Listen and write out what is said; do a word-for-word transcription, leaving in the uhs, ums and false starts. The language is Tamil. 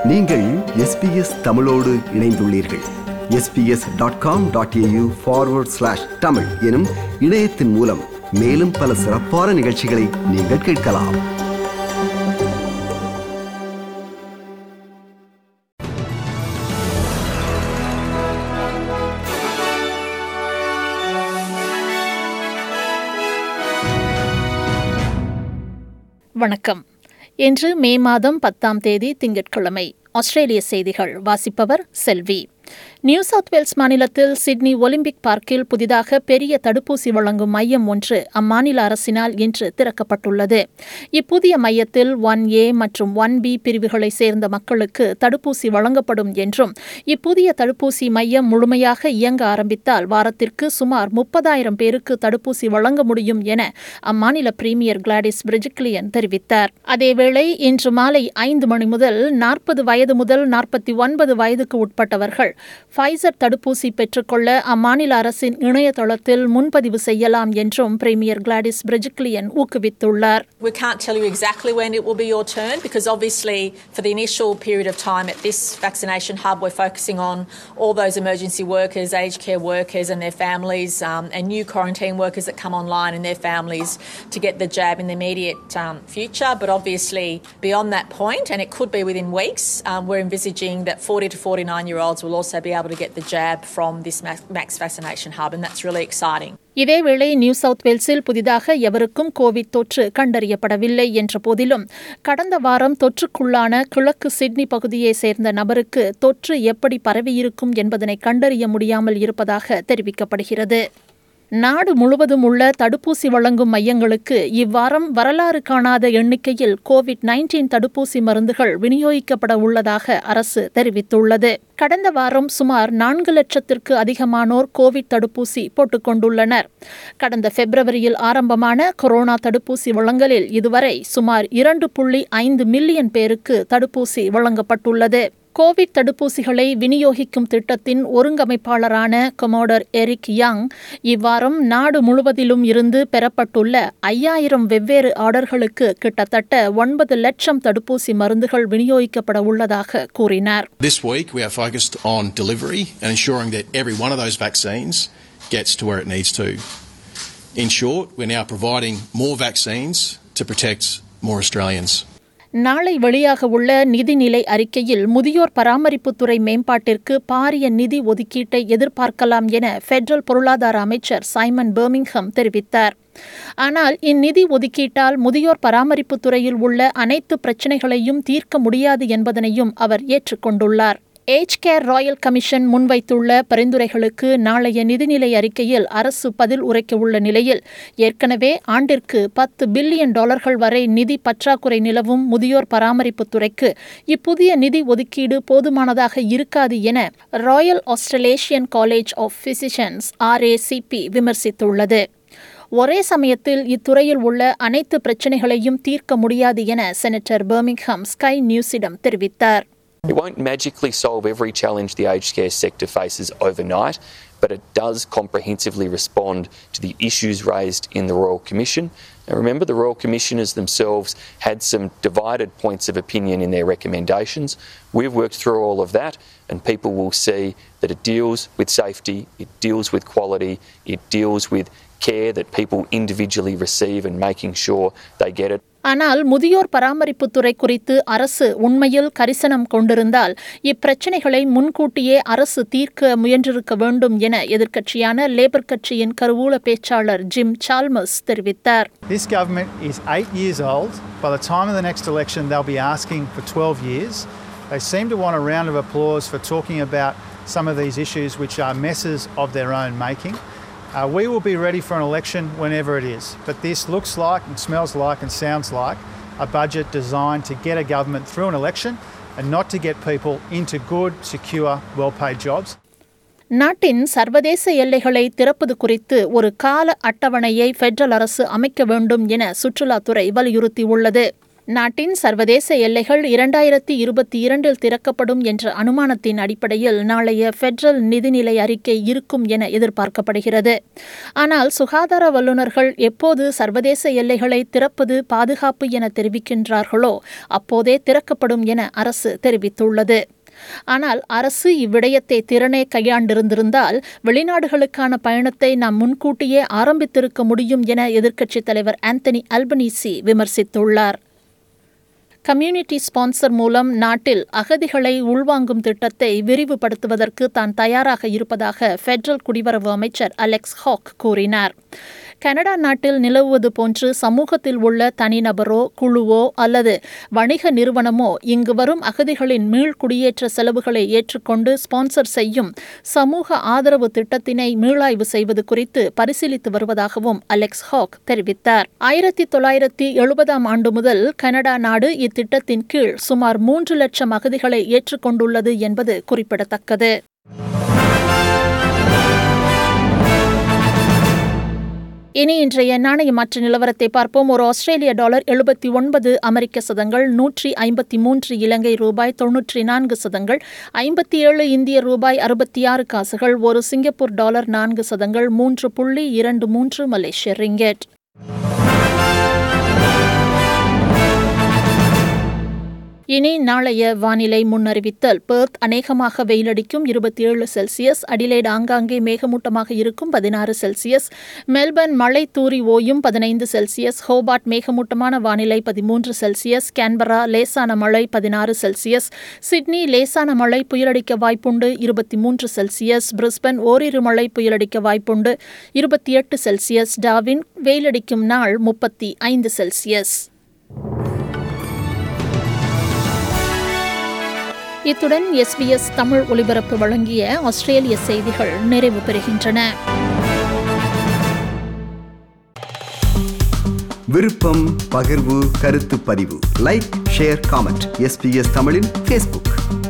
நீங்கள் எஸ்பிஎஸ் தமிழோடு இணைந்துள்ளீர்கள். SBS dot com dot AU forward slash Tamil எனும் இணையத்தின் மூலம் மேலும் பல சிறப்பான நிகழ்ச்சிகளை நீங்கள் கேட்கலாம். வணக்கம். இன்று மே மாதம் பத்தாம் தேதி திங்கட்கிழமை. ஆஸ்திரேலிய செய்திகள் வாசிப்பவர் செல்வி. நியூ சவுத் வேல்ஸ் மாநிலத்தில் சிட்னி ஒலிம்பிக் பார்க்கில் புதிதாக பெரிய தடுப்பூசி வழங்கும் மையம் ஒன்று அம்மாநில அரசினால் இன்று திறக்கப்பட்டுள்ளது. இப்புதிய மையத்தில் ஒன் ஏ மற்றும் ஒன் பி பிரிவுகளை சேர்ந்த மக்களுக்கு தடுப்பூசி வழங்கப்படும் என்றும், இப்புதிய தடுப்பூசி மையம் முழுமையாக இயங்க ஆரம்பித்தால் வாரத்திற்கு சுமார் முப்பதாயிரம் பேருக்கு தடுப்பூசி வழங்க முடியும் என அம்மாநில பிரீமியர் கிளாடிஸ் பிரிஜிக்லியன் தெரிவித்தார். அதேவேளை இன்று மாலை ஐந்து மணி முதல் நாற்பது வயது முதல் நாற்பத்தி ஒன்பது வயதுக்கு உட்பட்டவர்கள் ஃபைசர் தடுப்பூசி பெற்றுக்கொள்ள அம்மாநில அரசின் இணையதளத்தில் முன்பதிவு செய்யலாம் என்றும் பிரீமியர் கிளாடிஸ் பிரிஜிக்லியன் ஊக்குவித்துள்ளார். We can't tell you exactly when it will be your turn because obviously for the initial period of time at this vaccination hub we're focusing on all those emergency workers, aged care workers and their families um, and new quarantine workers that come online and their families to get the jab in the immediate um, future. But obviously beyond that point, and it could be within weeks, um, we're envisaging that forty to forty-nine year olds will also be able to get the jab from this max vaccination hub and that's really exciting. இதேவேளை நியூ சவுத் வேல்ஸில் புதிதாக எவருக்கும் கோவிட் தொற்று கண்டறியப்படவில்லை என்ற போதிலும் கடந்த வாரம் தொற்றுக்குள்ளான கிழக்கு சிட்னி பகுதியை சேர்ந்த நபருக்கு தொற்று எப்படி பரவியிருக்கும் என்பதனை கண்டறிய முடியாமல் இருப்பதாக தெரிவிக்கப்படுகிறது. நாடு முழுவதும் உள்ள தடுப்பூசி வழங்கும் மையங்களுக்கு இவ்வாரம் வரலாறு காணாத எண்ணிக்கையில் கோவிட் பத்தொன்பது தடுப்பூசி மருந்துகள் விநியோகிக்கப்பட உள்ளதாக அரசு தெரிவித்துள்ளது. கடந்த வாரம் சுமார் நான்கு லட்சத்திற்கு அதிகமானோர் கோவிட் தடுப்பூசி போட்டுக் கொண்டுள்ளனர். கடந்த பிப்ரவரியில் ஆரம்பமான கொரோனா தடுப்பூசி வழங்கலில் இதுவரை சுமார் இரண்டு புள்ளி ஐந்து மில்லியன் பேருக்கு தடுப்பூசி வழங்கப்பட்டுள்ளது. கோவிட் தடுப்பூசிகளை விநியோகிக்கும் திட்டத்தின் ஒருங்கமைப்பாளரான கொமோடர் எரிக் யங் இவ்வாரம் நாடு முழுவதிலும் இருந்து பெறப்பட்டுள்ள ஐயாயிரம் வெவ்வேறு ஆர்டர்களுக்கு கிட்டத்தட்ட ஒன்பது லட்சம் தடுப்பூசி மருந்துகள் விநியோகிக்கப்பட உள்ளதாக கூறினார். This week we are focused on delivery and ensuring that every one of those vaccines gets to where it needs to. In short, we're now providing more vaccines to protect more Australians. நாளை வெளியாக உள்ள நிதிநிலை அறிக்கையில் முதியோர் பராமரிப்புத்துறை மேம்பாட்டிற்கு பாரிய நிதி ஒதுக்கீட்டை எதிர்பார்க்கலாம் என பெடரல் பொருளாதார அமைச்சர் சைமன் பர்மிங்ஹம் தெரிவித்தார். ஆனால் இந்நிதி ஒதுக்கீட்டால் முதியோர் பராமரிப்புத்துறையில் உள்ள அனைத்து பிரச்சினைகளையும் தீர்க்க முடியாது என்பதனையும் அவர் ஏற்றுக்கொண்டுள்ளார். ஏஜ் கேர் ராயல் கமிஷன் முன்வைத்துள்ள பரிந்துரைகளுக்கு நாளைய நிதிநிலை அறிக்கையில் அரசு பதில் உரைக்க உள்ள நிலையில் ஏற்கனவே ஆண்டிற்கு பத்து பில்லியன் டாலர்கள் வரை நிதி பற்றாக்குறை நிலவும் முதியோர் பராமரிப்புத்துறைக்கு இப்புதிய நிதி ஒதுக்கீடு போதுமானதாக இருக்காது என Royal Australasian College of Physicians R A C P விமர்சித்துள்ளது. ஒரே சமயத்தில் இத்துறையில் உள்ள அனைத்து பிரச்சினைகளையும் தீர்க்க முடியாது என செனட்டர் பர்மிங்ஹம் ஸ்கை நியூஸிடம் தெரிவித்தார். It won't magically solve every challenge the aged care sector faces overnight, but it does comprehensively respond to the issues raised in the Royal Commission. Now remember, the Royal Commissioners themselves had some divided points of opinion in their recommendations. We've worked through all of that and people will see that it deals with safety, it deals with quality, it deals with care that people individually receive and making sure they get it. ஆனால் முதியோர் பராமரிப்புத்துறை குறித்து அரசு உண்மையில் கரிசனம் கொண்டிருந்தால் இப்பிரச்சினைகளை முன்கூட்டியே அரசு தீர்க்க முயன்றிருக்க வேண்டும் என எதிர்க்கட்சியான லேபர் கட்சியின் கருவூல பேச்சாளர் ஜிம் சால்மர்ஸ் தெரிவித்தார். This government is eight years old. By the time of the next election they'll be asking for twelve years. They seem to want a round of applause for talking about some of these issues which are messes of their own making. Uh, we will be ready for an election whenever it is, but this looks like and smells like and sounds like a budget designed to get a government through an election and not to get people into good, secure, well-paid jobs. நாட்டின் சர்வதேச எல்லைகளை திறப்பது குறித்து ஒரு கால அட்டவணையை பெடரல் அரசு அமைக்க வேண்டும் என சுற்றுலாத்துறை வலியுறுத்தியுள்ளது. நாட்டின் சர்வதேச எல்லைகள் இரண்டாயிரத்தி இருபத்தி இரண்டில் திறக்கப்படும் என்ற அனுமானத்தின் அடிப்படையில் நாளைய பெடரல் நிதிநிலை அறிக்கை இருக்கும் என எதிர்பார்க்கப்படுகிறது. ஆனால் சுகாதார வல்லுநர்கள் எப்போது சர்வதேச எல்லைகளை திறப்பது பாதுகாப்பு என தெரிவிக்கின்றார்களோ அப்போதே திறக்கப்படும் என அரசு தெரிவித்துள்ளது. ஆனால் அரசு இவ்விடயத்தை திறனே கையாண்டிருந்திருந்தால் வெளிநாடுகளுக்கான பயணத்தை நாம் முன்கூட்டியே ஆரம்பித்திருக்க முடியும் என எதிர்க்கட்சித் தலைவர் ஆந்தனி அல்பனீசி விமர்சித்துள்ளார். கம்யூனிட்டி ஸ்பான்சர் மூலம் நாட்டில் அகதிகளை உள்வாங்கும் திட்டத்தை விரிவுபடுத்துவதற்கு தான் தயாராக இருப்பதாக பெடரல் குடிவரவு அமைச்சர் அலெக்ஸ் ஹாக் கூறினார். கனடா நாட்டில் நிலவுவது போன்று சமூகத்தில் உள்ள தனிநபரோ குழுவோ அல்லது வணிக நிறுவனமோ இங்கு வரும் அகதிகளின் மீள்குடியேற்ற செலவுகளை ஏற்றுக்கொண்டு ஸ்பான்சர் செய்யும் சமூக ஆதரவு திட்டத்தினை மீளாய்வு செய்வது குறித்து பரிசீலித்து வருவதாகவும் அலெக்ஸ் ஹாக் தெரிவித்தார். ஆயிரத்தி தொள்ளாயிரத்தி எழுபதாம் ஆண்டு முதல் கனடா நாடு இத்திட்டத்தின் கீழ் சுமார் மூன்று லட்சம் அகதிகளை ஏற்றுக்கொண்டுள்ளது என்பது குறிப்பிடத்தக்கது. இனி இன்றைய நாணய மாற்று நிலவரத்தை பார்ப்போம். ஒரு ஆஸ்திரேலிய டாலர் எழுபத்தி ஒன்பது அமெரிக்க சதங்கள், நூற்றி ஐம்பத்தி மூன்று இலங்கை ரூபாய் தொன்னூற்றி நான்கு சதங்கள், ஐம்பத்தி ஏழு இந்திய ரூபாய் அறுபத்தி ஆறு காசுகள், ஒரு சிங்கப்பூர் டாலர் நான்கு சதங்கள், மூன்று புள்ளி இரண்டு மூன்று மலேசிய ரிங்கெட். இனி நாளைய வானிலை முன்னறிவித்தல். பெர்த் அநேகமாக வெயிலடிக்கும் இருபத்தி ஏழு செல்சியஸ், அடிலைட் ஆங்காங்கே மேகமூட்டமாக இருக்கும் பதினாறு செல்சியஸ், மெல்பர்ன் மழை தூறி ஓயும் பதினைந்து செல்சியஸ், ஹோபார்ட் மேகமூட்டமான வானிலை பதிமூன்று செல்சியஸ், கேன்பரா லேசான மழை பதினாறு செல்சியஸ், சிட்னி லேசான மழை புயலடிக்க வாய்ப்புண்டு இருபத்தி மூன்று செல்சியஸ், பிரிஸ்பன் ஓரிரு மழை புயலடிக்க வாய்ப்புண்டு இருபத்தி எட்டு செல்சியஸ், டார்வின் வெயிலடிக்கும் நாள் முப்பத்தி ஐந்து செல்சியஸ். இத்துடன் எஸ்பிஎஸ் தமிழ் ஒலிபரப்பு வழங்கிய ஆஸ்திரேலிய செய்திகள் நிறைவு பெறுகின்றன. விருப்பம், பகிர்வு, கருத்து பதிவு, லைக், ஷேர், காமெண்ட். எஸ்பிஎஸ் தமிழின் ஃபேஸ்புக்.